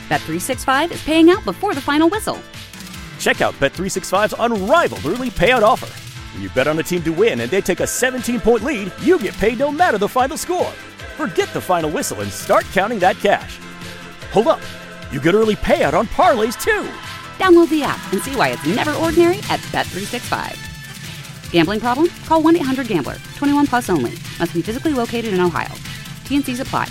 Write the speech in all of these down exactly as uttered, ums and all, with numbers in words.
Bet three sixty-five is paying out before the final whistle. Check out Bet three sixty-five's unrivaled early payout offer. When you bet on a team to win and they take a seventeen-point lead, you get paid no matter the final score. Forget the final whistle and start counting that cash. Hold up. You get early payout on parlays, too. Download the app and see why it's never ordinary at Bet three sixty-five. Gambling problem? Call one eight hundred gambler. twenty-one plus only. Must be physically located in Ohio. T N Cs apply.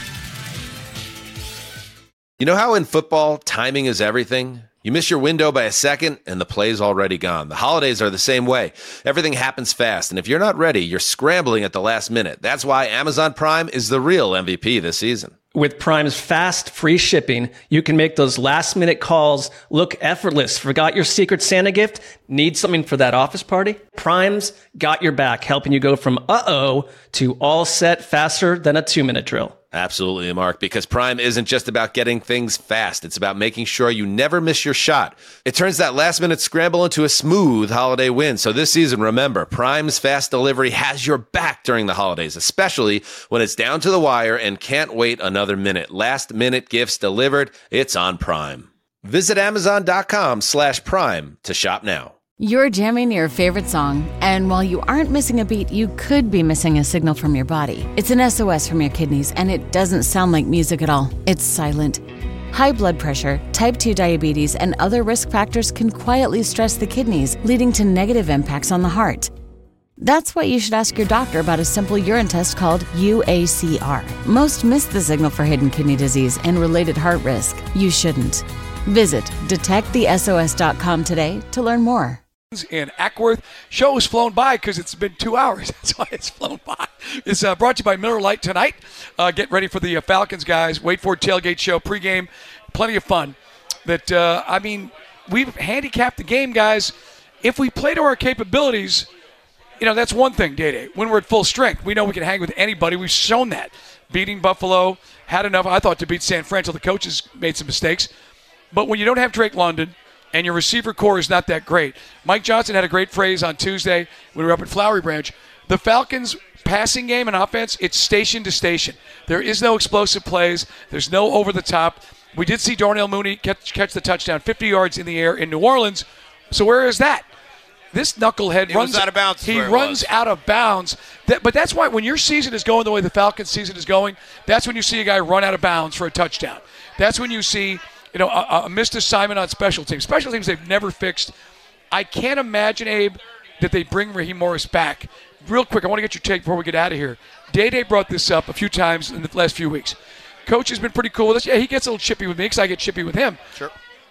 You know how in football, timing is everything? You miss your window by a second, and the play's already gone. The holidays are the same way. Everything happens fast, and if you're not ready, you're scrambling at the last minute. That's why Amazon Prime is the real M V P this season. With Prime's fast, free shipping, you can make those last-minute calls look effortless. Forgot your Secret Santa gift? Need something for that office party? Prime's got your back, helping you go from uh-oh to all set faster than a two-minute drill. Absolutely, Mark, because Prime isn't just about getting things fast. It's about making sure you never miss your shot. It turns that last-minute scramble into a smooth holiday win. So this season, remember, Prime's fast delivery has your back during the holidays, especially when it's down to the wire and can't wait another minute. Last-minute gifts delivered, it's on Prime. Visit Amazon.com slash Prime to shop now. You're jamming your favorite song, and while you aren't missing a beat, you could be missing a signal from your body. It's an S O S from your kidneys, and it doesn't sound like music at all. It's silent. High blood pressure, type two diabetes, and other risk factors can quietly stress the kidneys, leading to negative impacts on the heart. That's why you should ask your doctor about a simple urine test called U A C R. Most miss the signal for hidden kidney disease and related heart risk. You shouldn't. Visit detect the S O S dot com today to learn more. In Ackworth. Show has flown by because it's been two hours. That's why it's flown by. It's uh, brought to you by Miller Lite tonight. Uh, get ready for the uh, Falcons, guys. Wait for tailgate show, pregame. Plenty of fun. That uh, I mean, we've handicapped the game, guys. If we play to our capabilities, you know, that's one thing, Day-Day. When we're at full strength, we know we can hang with anybody. We've shown that. Beating Buffalo, had enough, I thought, to beat San Fran until the coaches made some mistakes. But when you don't have Drake London, and your receiver core is not that great. Mike Johnson had a great phrase on Tuesday when we were up at Flowery Branch. The Falcons' passing game and offense, it's station to station. There is no explosive plays. There's no over-the-top. We did see Darnell Mooney catch, catch the touchdown fifty yards in the air in New Orleans. So where is that? This knucklehead it runs was out of bounds. He runs out of bounds. That, but that's why when your season is going the way the Falcons' season is going, that's when you see a guy run out of bounds for a touchdown. That's when you see – You know, a, a missed assignment on special teams. Special teams they've never fixed. I can't imagine, Abe, that they bring Raheem Morris back. Real quick, I want to get your take before we get out of here. Day-Day brought this up a few times in the last few weeks. Coach has been pretty cool with us. Yeah, he gets a little chippy with me because I get chippy with him. Sure.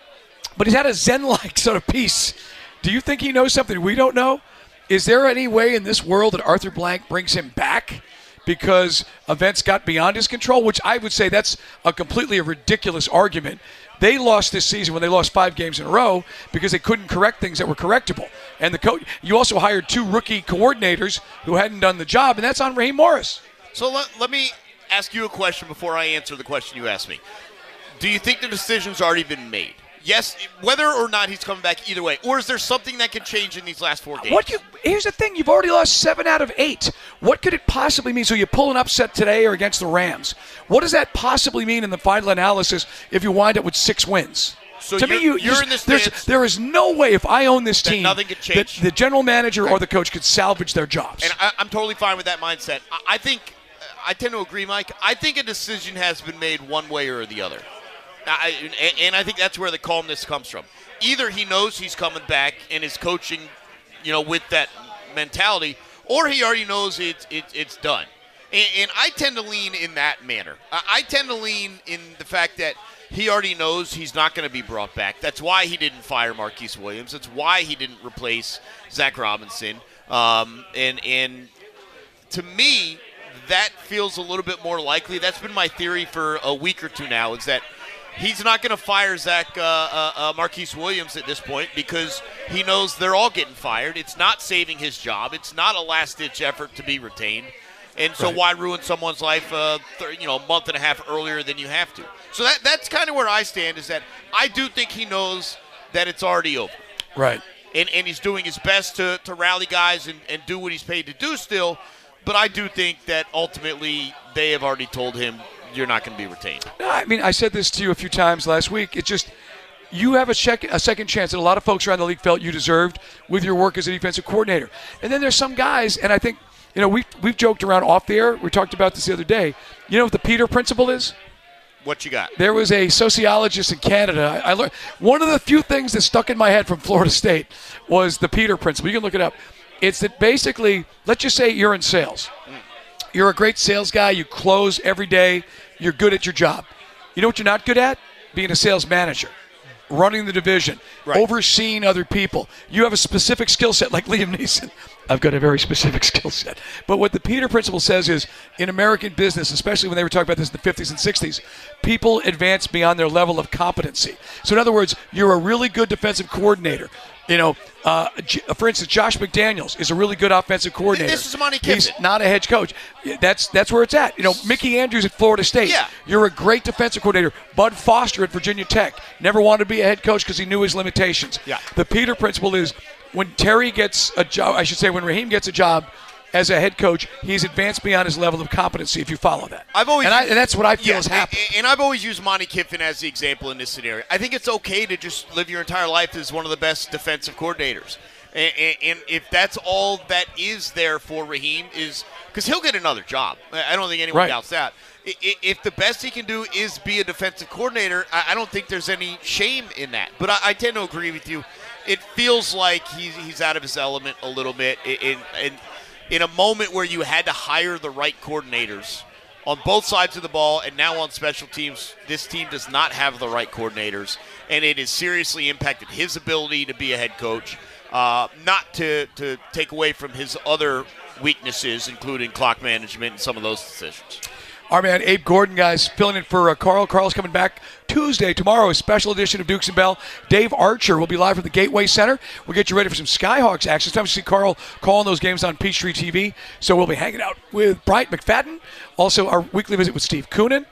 But he's had a Zen-like sort of peace. Do you think he knows something we don't know? Is there any way in this world that Arthur Blank brings him back because events got beyond his control? Which I would say that's a completely a ridiculous argument. They lost this season when they lost five games in a row because they couldn't correct things that were correctable. And the coach, you also hired two rookie coordinators who hadn't done the job, and that's on Raheem Morris. So let, let me ask you a question before I answer the question you asked me. Do you think the decision's already been made? Yes, whether or not he's coming back either way. Or is there something that can change in these last four games? What you, here's the thing. You've already lost seven out of eight. What could it possibly mean? So you pull an upset today or against the Rams. What does that possibly mean in the final analysis if you wind up with six wins? So to you're, me, you, you're you, in this there's, stance there is no way if I own this team nothing could change. that the general manager right. or the coach could salvage their jobs. And I, I'm totally fine with that mindset. I, I think, I tend to agree, Mike. I think a decision has been made one way or the other. I, and I think that's where the calmness comes from. Either he knows he's coming back and is coaching, you know, with that mentality, or he already knows it's it, it's done. And, and I tend to lean in that manner. I tend to lean in the fact that he already knows he's not going to be brought back. That's why he didn't fire Marquise Williams. That's why he didn't replace Zach Robinson. Um, and and to me, that feels a little bit more likely. That's been my theory for a week or two now, is that he's not going to fire Zach uh, uh, uh, Marquise Williams at this point because he knows they're all getting fired. It's not saving his job. It's not a last-ditch effort to be retained. And so right. why ruin someone's life uh, th- you know, a month and a half earlier than you have to? So that that's kind of where I stand, is that I do think he knows that it's already over. Right. And and he's doing his best to, to rally guys and, and do what he's paid to do still. But I do think that ultimately they have already told him, you're not going to be retained. No, I mean, I said this to you a few times last week. It's just you have a, check, a second chance that a lot of folks around the league felt you deserved with your work as a defensive coordinator. And then there's some guys, and I think, you know, we've, we've joked around off the air. We talked about this the other day. You know what the Peter principle is? What you got? There was a sociologist in Canada. I, I learned one of the few things that stuck in my head from Florida State was the Peter principle. You can look it up. It's that basically, let's just say you're in sales. You're a great sales guy. You close every day. You're good at your job. You know what you're not good at? Being a sales manager, running the division, right. overseeing other people. You have a specific skill set like Liam Neeson. I've got a very specific skill set. But what the Peter principle says is, in American business, especially when they were talking about this in the fifties and sixties, people advance beyond their level of competency. So in other words, you're a really good defensive coordinator. You know, uh, for instance, Josh McDaniels is a really good offensive coordinator. This is Monty Kiffin. He's not a head coach. That's that's where it's at. You know, Mickey Andrews at Florida State. Yeah. You're a great defensive coordinator. Bud Foster at Virginia Tech never wanted to be a head coach because he knew his limitations. Yeah. The Peter principle is when Terry gets a job, I should say when Raheem gets a job as a head coach, he's advanced beyond his level of competency, if you follow that. I've always and, I, used, and that's what I feel yeah, has happened. And, and I've always used Monty Kiffin as the example in this scenario. I think it's okay to just live your entire life as one of the best defensive coordinators. And, and, and if that's all that is there for Raheem is – because he'll get another job. I don't think anyone right. doubts that. If the best he can do is be a defensive coordinator, I don't think there's any shame in that. But I, I tend to agree with you. It feels like he's, he's out of his element a little bit in, in, in a moment where you had to hire the right coordinators on both sides of the ball, and now on special teams, this team does not have the right coordinators, and it has seriously impacted his ability to be a head coach, uh, not to, to take away from his other weaknesses, including clock management and some of those decisions. Our man Abe Gordon, guys, filling in for uh, Carl. Carl's coming back Tuesday. Tomorrow, a special edition of Dukes and Bell. Dave Archer will be live from the Gateway Center. We'll get you ready for some Skyhawks action. Sometimes you see Carl calling those games on Peachtree T V. So we'll be hanging out with Bryant McFadden. Also, our weekly visit with Steve Koonin.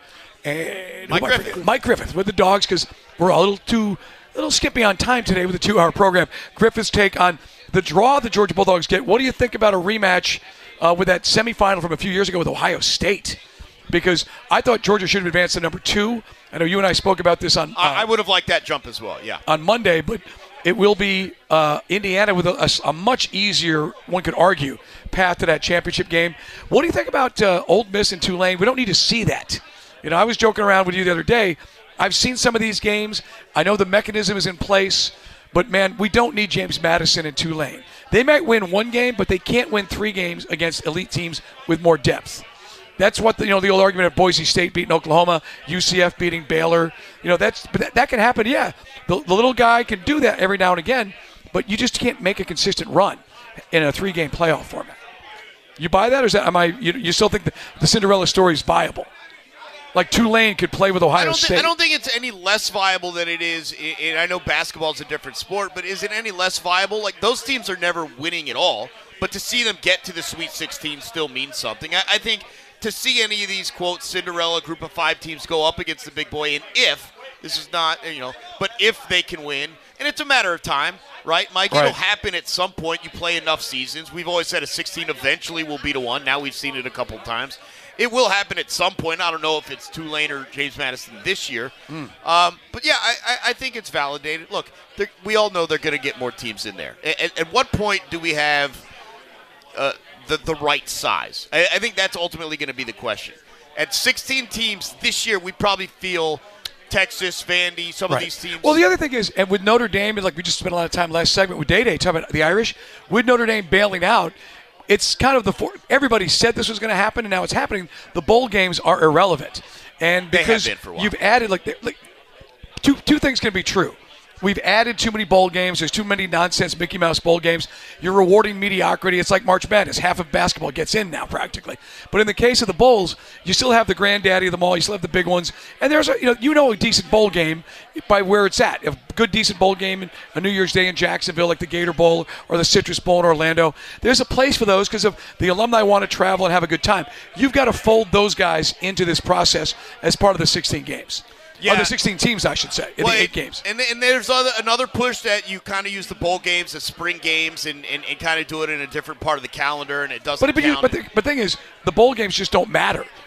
And Mike Griffith. Mike Griffith with the Dogs, because we're a little too a little skippy on time today with a two-hour program. Griffith's take on the draw the Georgia Bulldogs get. What do you think about a rematch uh, with that semifinal from a few years ago with Ohio State? Because I thought Georgia should have advanced to number two. I know you and I spoke about this on. Uh, I would have liked that jump as well. Yeah. On Monday, but it will be uh, Indiana with a, a, a much easier, one could argue, path to that championship game. What do you think about uh, Ole Miss and Tulane? We don't need to see that. You know, I was joking around with you the other day. I've seen some of these games. I know the mechanism is in place, but man, we don't need James Madison and Tulane. They might win one game, but they can't win three games against elite teams with more depth. That's what the, you know the old argument of Boise State beating Oklahoma, U C F beating Baylor. You know that's but that, that can happen. Yeah, the, the little guy can do that every now and again, but you just can't make a consistent run in a three-game playoff format. You buy that, or is that am I? You, you still think the, the Cinderella story is viable? Like Tulane could play with Ohio I don't State. Th- I don't think it's any less viable than it is. And I know basketball is a different sport, but is it any less viable? Like those teams are never winning at all, but to see them get to the Sweet sixteen still means something. I, I think. To see any of these, quote, Cinderella group of five teams go up against the big boy, and if, this is not, you know, but if they can win, and it's a matter of time, right, Mike? Right. It'll happen at some point. You play enough seasons. We've always said a sixteen eventually will beat a one. Now we've seen it a couple times. It will happen at some point. I don't know if it's Tulane or James Madison this year. Mm. Um, but, yeah, I, I, I think it's validated. Look, we all know they're going to get more teams in there. At, at what point do we have uh, – The, the right size? I, I think that's ultimately going to be the question. At sixteen teams this year, we probably feel Texas, Vandy, some right. of these teams. Well, the other thing is, and with Notre Dame, like we just spent a lot of time last segment with Day Day talking about the Irish, with Notre Dame bailing out, it's kind of the – everybody said this was going to happen, and now it's happening. The bowl games are irrelevant. And because they have been for a while. You've added – like, like two, two things can be true. We've added too many bowl games. There's too many nonsense Mickey Mouse bowl games. You're rewarding mediocrity. It's like March Madness. Half of basketball gets in now practically. But in the case of the bowls, you still have the granddaddy of them all. You still have the big ones. And there's a, you know, you know a decent bowl game by where it's at. A good, decent bowl game in a New Year's Day in Jacksonville, like the Gator Bowl or the Citrus Bowl in Orlando. There's a place for those because of the alumni want to travel and have a good time. You've got to fold those guys into this process as part of the sixteen games. Yeah. Or the sixteen teams, I should say, in well, the eight games. And, and there's other, another push that you kind of use the bowl games as spring games and, and, and kind of do it in a different part of the calendar, and it doesn't but, but, count. You, but the but thing is, the bowl games just don't matter.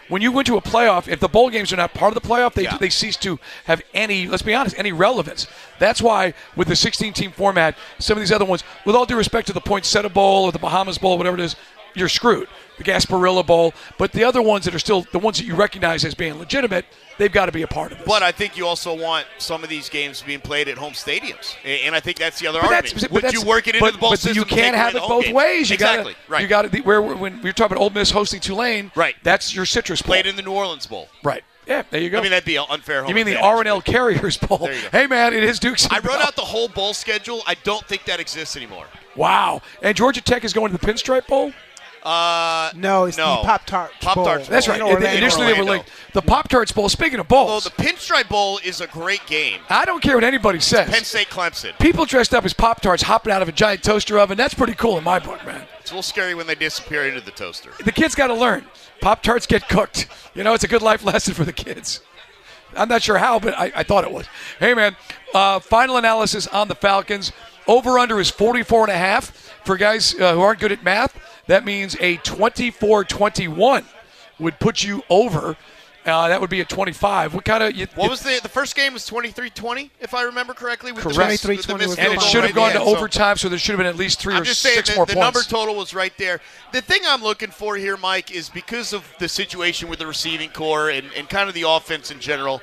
when you went to a playoff, if the bowl games are not part of the playoff, they Yeah. they cease to have any, let's be honest, any relevance. That's why with the sixteen-team format, some of these other ones, with all due respect to the Poinsettia Bowl or the Bahamas Bowl, whatever it is, you're screwed. The Gasparilla Bowl. But the other ones that are still the ones that you recognize as being legitimate, they've got to be a part of this. But I think you also want some of these games being played at home stadiums, and and I think that's the other But argument. that's- but Would that's- you work it into but- the bowl but system? you and take can't away have the it home both games? ways. You exactly. gotta, right. You got to where when you're talking about Ole Miss hosting Tulane. Right. That's your Citrus Bowl. Played in the New Orleans Bowl. Right. Yeah. There you go. I mean, that'd be an unfair home you mean the advantage. R and L Carriers Bowl? There you go. Hey man, it is Duke's. I wrote out the whole bowl schedule. I don't think that exists anymore. Wow. And Georgia Tech is going to the Pinstripe Bowl. Uh, No, it's no. the Pop-Tart Pop-Tarts Bowl. That's right. In Orlando. Initially, they were Orlando. linked. The Pop Tarts Bowl. Speaking of bowls, Well, the Pinstripe Bowl is a great game. I don't care what anybody says. Penn State Clemson. People dressed up as Pop Tarts hopping out of a giant toaster oven. That's pretty cool in my book, man. It's a little scary when they disappear into the toaster. The kids got to learn. Pop Tarts get cooked. You know, it's a good life lesson for the kids. I'm not sure how, but I, I thought it was. Hey, man, uh, final analysis on the Falcons. Over-under is forty-four and a half. For guys uh, who aren't good at math, that means a twenty-four twenty-one would put you over. Uh, that would be a twenty-five. What kind of? You, What you- was the the first game was twenty-three twenty, if I remember correctly. With Correct. The miss, twenty-three with the twenty missed was And field it goal should have right gone at to the end, so- overtime, so there should have been at least three I'm or just saying six that more the points. number total was right there. The thing I'm looking for here, Mike, is because of the situation with the receiving core and, and kind of the offense in general,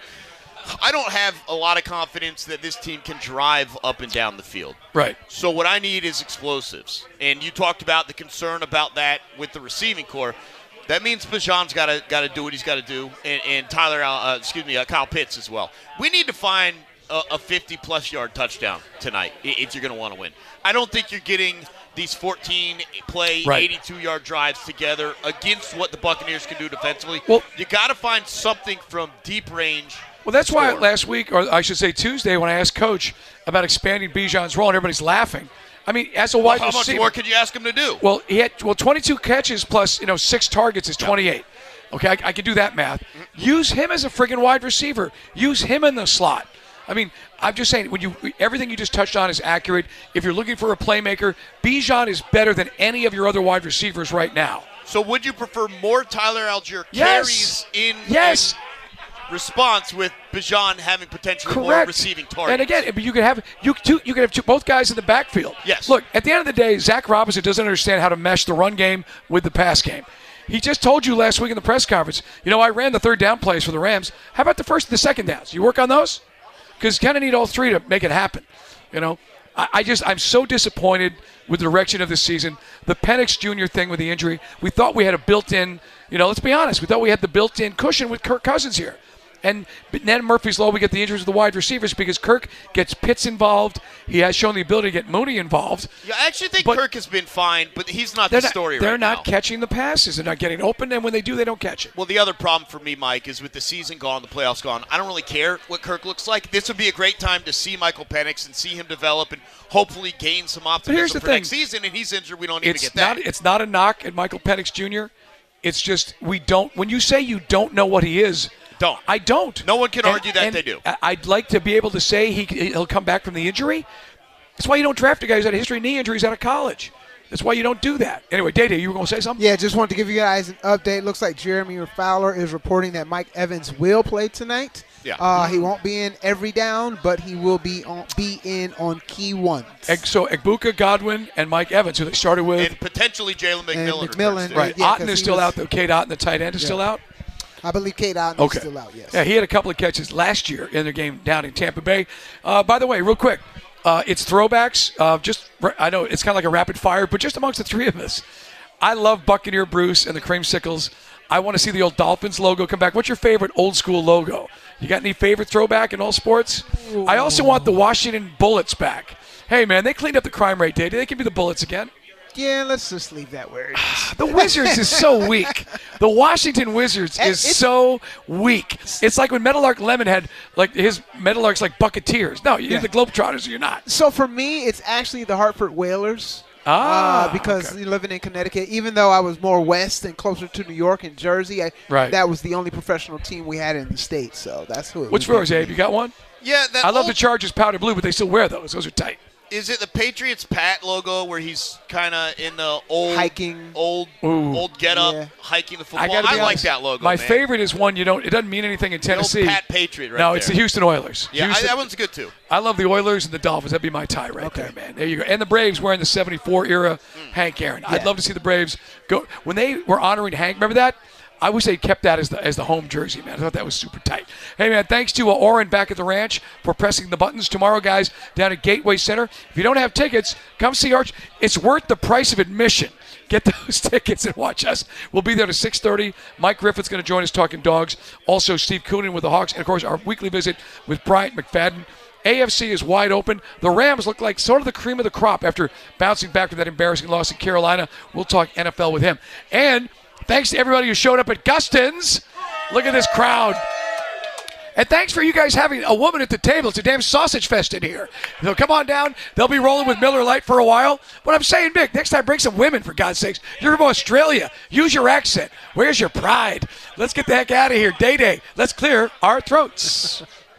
I don't have a lot of confidence that this team can drive up and down the field. Right. So what I need is explosives. And you talked about the concern about that with the receiving core. That means Bijan's got to got to do what he's got to do, and, and Tyler, uh, excuse me, uh, Kyle Pitts as well. We need to find a, a fifty-plus yard touchdown tonight i- if you're going to want to win. I don't think you're getting these fourteen-play, Right. eighty-two-yard drives together against what the Buccaneers can do defensively. Well- you got to find something from deep range. Well, that's why score. last week, or I should say Tuesday, when I asked Coach about expanding Bijan's role, and everybody's laughing. I mean, as a wide How much receiver, more could you ask him to do? well, he had well twenty-two catches plus you know six targets is twenty-eight. Okay, I, I can do that math. Use him as a friggin' wide receiver. Use him in the slot. I mean, I'm just saying, when you everything you just touched on is accurate. If you're looking for a playmaker, Bijan is better than any of your other wide receivers right now. So would you prefer more Tyler Algier Yes. carries in, Yes. in response with Bijan having potentially more Correct. receiving targets? And again, you can have you two, you can have two, both guys in the backfield. Yes. Look, at the end of the day, Zach Robinson doesn't understand how to mesh the run game with the pass game. He just told you last week in the press conference, you know, I ran the third down plays for the Rams. How about the first and the second downs? You work on those? Because kind of need all three to make it happen. You know, I, I just I'm so disappointed with the direction of this season. The Penix Junior thing with the injury, we thought we had a built-in. You know, let's be honest, we thought we had the built-in cushion with Kirk Cousins here. And then Murphy's Law, we get the injuries of the wide receivers because Kirk gets Pitts involved. He has shown the ability to get Mooney involved. Yeah, I actually think But- Kirk has been fine, but he's not They're the not, story they're right not now. catching the passes. They're not getting open, and when they do, they don't catch it. Well, the other problem for me, Mike, is with the season gone, the playoffs gone, I don't really care what Kirk looks like. This would be a great time to see Michael Penix and see him develop and hopefully gain some optimism here's the for thing. next season, and he's injured. We don't even It's get that. not. It's not a knock at Michael Penix Junior It's just we don't. When you say you don't know what he is, Don't. I don't. No one can And- argue that and they do. I- I'd like to be able to say he he'll come back from the injury. That's why you don't draft a guy who's had a history of knee injuries out of college. That's why you don't do that. Anyway, Day-Day, you were going to say something? Yeah, just wanted to give you guys an update. Looks like Jeremy Fowler is reporting that Mike Evans will play tonight. Yeah. Uh, he won't be in every down, but he will be on be in on key ones. Eg- So Egbuka, Godwin, and Mike Evans, who they started with. And potentially Jalen And McMillan. McMillan, returns today. right. yeah, Otten 'cause is he still was- out, though. Kate Otten, the tight end, is Yeah. still out. I believe Kate Otten Okay. is still out, yes. Yeah, he had a couple of catches last year in their game down in Tampa Bay. Uh, by the way, real quick, uh, it's throwbacks. Uh, just I know it's kind of like a rapid fire, but just amongst the three of us, I love Buccaneer Bruce and the Creamsicles. I want to see the old Dolphins logo come back. What's your favorite old school logo? You got any favorite throwback in all sports? Ooh. I also want the Washington Bullets back. Hey, man, they cleaned up the crime rate, did they? They can be the Bullets again. Yeah, let's just leave that where it is. The Wizards is so weak. The Washington Wizards is It's- so weak. It's like when Meadowlark Lemon had, like, his Meadowlark's like Bucketeers. No, you're Yeah. the Globetrotters or you're not. So for me, it's actually the Hartford Whalers. Ah, uh, because okay. living in Connecticut, even though I was more west and closer to New York and Jersey, I, Right. that was the only professional team we had in the state. So that's who it What's would yours, be. Abe? You got one? Yeah, that I love old- the Chargers powder blue, but they still wear those. Those are tight. Is it the Patriots Pat logo where he's kind of in the old hiking, old, Ooh. old get up, Yeah. hiking the I, football? gotta I, be like honest, that logo. My man. favorite is one you don't. It doesn't mean anything in The old Tennessee. Pat Patriot, right no, there. it's the Houston Oilers. Yeah, I, Houston, that one's good too. I love the Oilers and the Dolphins. That'd be my tie right Okay. there, man. There you go. And the Braves wearing the seventy-four era Mm. Hank Aaron. I'd Yeah. love to see the Braves go when they were honoring Hank. Remember that? I wish they kept that as the as the home jersey, man. I thought that was super tight. Hey, man, thanks to uh, Oren back at the ranch for pressing the buttons. Tomorrow, guys, down at Gateway Center. If you don't have tickets, come see Arch. It's worth the price of admission. Get those tickets and watch us. We'll be there to six thirty. Mike Griffin's going to join us talking dogs. Also, Steve Coonan with the Hawks. And, of course, our weekly visit with Bryant McFadden. A F C is wide open. The Rams look like sort of the cream of the crop after bouncing back from that embarrassing loss in Carolina. We'll talk N F L with him. And thanks to everybody who showed up at Gustin's. Look at this crowd. And thanks for you guys having a woman at the table. It's a damn sausage fest in here. So come on down. They'll be rolling with Miller Lite for a while. But I'm saying, Mick, next time bring some women, for God's sakes. You're from Australia. Use your accent. Where's your pride? Let's get the heck out of here. Day Day. Let's clear our throats.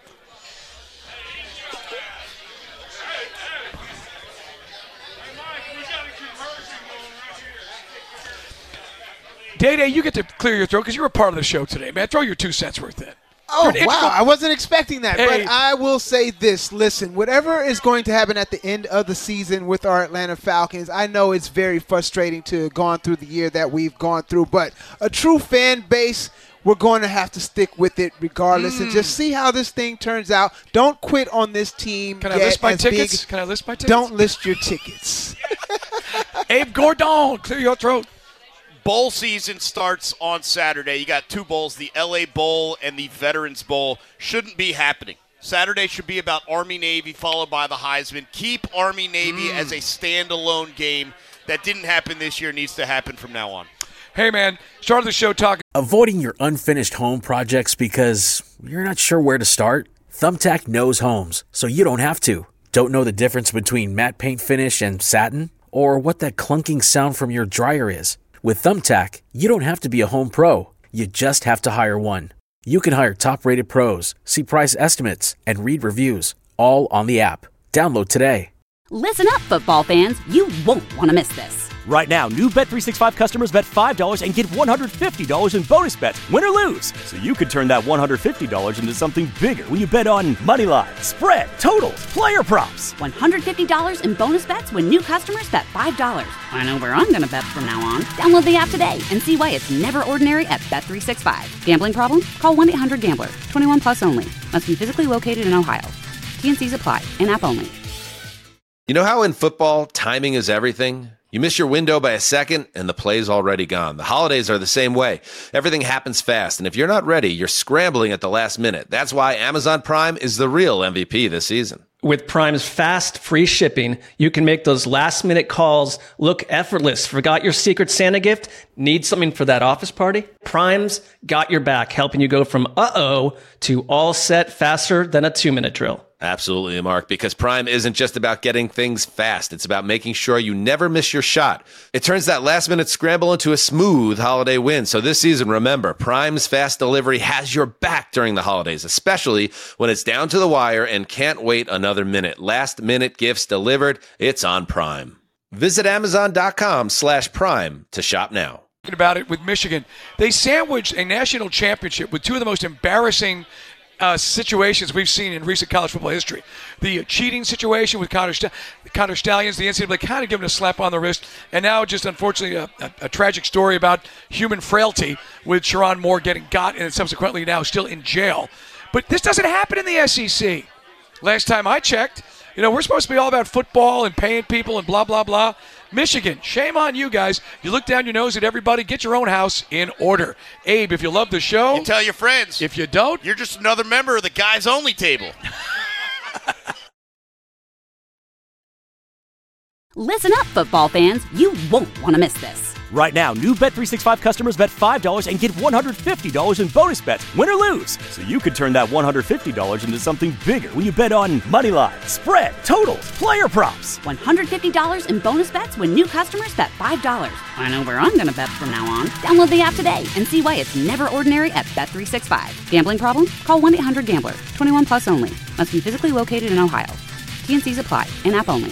Day Day, you get to clear your throat because you're a part of the show today, man. Throw your two cents worth in. Oh, You're an integral- wow. I wasn't expecting that. Hey. But I will say this. Listen, whatever is going to happen at the end of the season with our Atlanta Falcons, I know it's very frustrating to have gone through the year that we've gone through. But a true fan base, we're going to have to stick with it regardless and just see how this thing turns out. Don't quit on this team. Can I yet list my as tickets? big- Can I list my tickets? Don't list your tickets. Abe Gordon, clear your throat. Bowl season starts on Saturday. You got two bowls, the L A Bowl and the Veterans Bowl. Shouldn't be happening. Saturday should be about Army-Navy followed by the Heisman. Keep Army-Navy as a standalone game. That didn't happen this year. Needs to happen from now on. Hey, man, start of the show talking. Avoiding your unfinished home projects because you're not sure where to start? Thumbtack knows homes, so you don't have to. Don't know the difference between matte paint finish and satin? Or what that clunking sound from your dryer is? With Thumbtack, you don't have to be a home pro. You just have to hire one. You can hire top-rated pros, see price estimates, and read reviews, all on the app. Download today. Listen up, football fans. You won't want to miss this. Right now, new Bet three sixty-five customers bet five dollars and get one hundred fifty dollars in bonus bets, win or lose. So you could turn that one hundred fifty dollars into something bigger when you bet on money line, spread, totals, player props. one hundred fifty dollars in bonus bets when new customers bet five dollars. I know where I'm going to bet from now on. Download the app today and see why it's never ordinary at Bet three sixty-five. Gambling problem? Call one eight hundred gambler. twenty-one plus only. Must be physically located in Ohio. T N Cs apply. In-app only. You know how in football, timing is everything? You miss your window by a second, and the play's already gone. The holidays are the same way. Everything happens fast, and if you're not ready, you're scrambling at the last minute. That's why Amazon Prime is the real M V P this season. With Prime's fast, free shipping, you can make those last-minute calls look effortless. Forgot your Secret Santa gift? Need something for that office party? Prime's got your back, helping you go from uh-oh to all set faster than a two-minute drill. Absolutely, Mark, because Prime isn't just about getting things fast. It's about making sure you never miss your shot. It turns that last-minute scramble into a smooth holiday win. So this season, remember, Prime's fast delivery has your back during the holidays, especially when it's down to the wire and can't wait another minute. Last-minute gifts delivered, it's on Prime. Visit Amazon.com slash Prime to shop now. About it with Michigan. They sandwiched a national championship with two of the most embarrassing Uh, situations we've seen in recent college football history. The uh, cheating situation with Connor, St- Connor Stallions, the N C double A kind of giving a slap on the wrist, and now just unfortunately a, a, a tragic story about human frailty with Sharon Moore getting got and subsequently now still in jail. But this doesn't happen in the S E C. Last time I checked, you know, we're supposed to be all about football and paying people and blah, blah, blah. Michigan, shame on you guys. You look down your nose at everybody. Get your own house in order. Abe, if you love the show. You tell your friends. If you don't, you're just another member of the guys only table. Listen up, football fans. You won't want to miss this. Right now, new Bet three sixty-five customers bet five dollars and get one hundred fifty dollars in bonus bets, win or lose. So you could turn that one hundred fifty dollars into something bigger when you bet on money line, spread, totals, player props. one hundred fifty dollars in bonus bets when new customers bet five dollars. I know where I'm going to bet from now on. Download the app today and see why it's never ordinary at Bet three sixty-five. Gambling problem? Call one eight hundred gambler. twenty-one plus only. Must be physically located in Ohio. T N Cs apply. In-app only.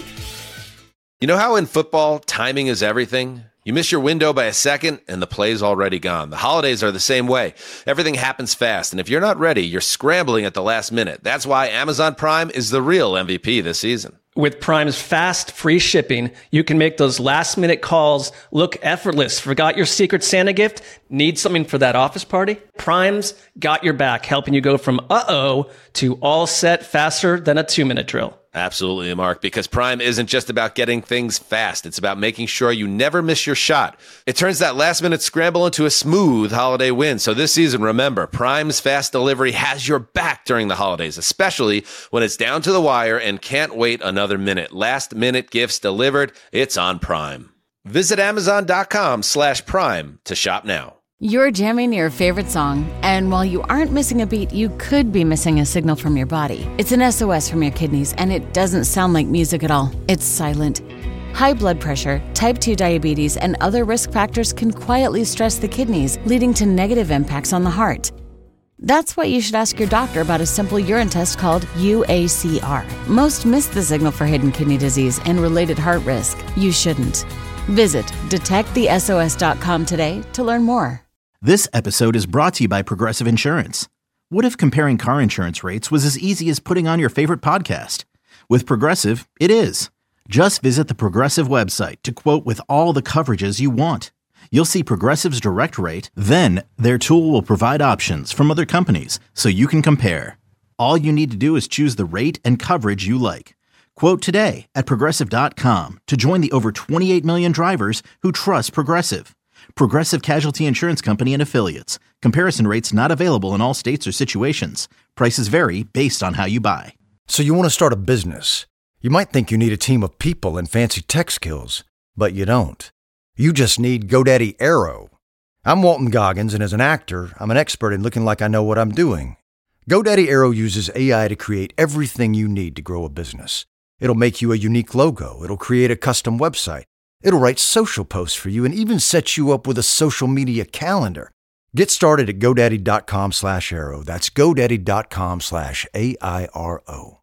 You know how in football, timing is everything? You miss your window by a second, and the play's already gone. The holidays are the same way. Everything happens fast, and if you're not ready, you're scrambling at the last minute. That's why Amazon Prime is the real M V P this season. With Prime's fast, free shipping, you can make those last-minute calls look effortless. Forgot your Secret Santa gift? Need something for that office party? Prime's got your back, helping you go from uh-oh to all set faster than a two-minute drill. Absolutely, Mark, because Prime isn't just about getting things fast. It's about making sure you never miss your shot. It turns that last-minute scramble into a smooth holiday win. So this season, remember, Prime's fast delivery has your back during the holidays, especially when it's down to the wire and can't wait another minute. Last-minute gifts delivered, it's on Prime. Visit Amazon.com slash Prime to shop now. You're jamming your favorite song, and while you aren't missing a beat, you could be missing a signal from your body. It's an S O S from your kidneys, and it doesn't sound like music at all. It's silent. High blood pressure, type two diabetes, and other risk factors can quietly stress the kidneys, leading to negative impacts on the heart. That's why you should ask your doctor about a simple urine test called U A C R. Most miss the signal for hidden kidney disease and related heart risk. You shouldn't. Visit detect the S O S dot com today to learn more. This episode is brought to you by Progressive Insurance. What if comparing car insurance rates was as easy as putting on your favorite podcast? With Progressive, it is. Just visit the Progressive website to quote with all the coverages you want. You'll see Progressive's direct rate, then their tool will provide options from other companies so you can compare. All you need to do is choose the rate and coverage you like. Quote today at Progressive dot com to join the over twenty-eight million drivers who trust Progressive. Progressive Casualty Insurance Company and Affiliates. Comparison rates not available in all states or situations. Prices vary based on how you buy. So you want to start a business. You might think you need a team of people and fancy tech skills, but you don't. You just need GoDaddy Aero. I'm Walton Goggins, and as an actor, I'm an expert in looking like I know what I'm doing. GoDaddy Aero uses A I to create everything you need to grow a business. It'll make you a unique logo. It'll create a custom website. It'll write social posts for you and even set you up with a social media calendar. Get started at GoDaddy.com slash Aero. That's GoDaddy.com slash A I R O.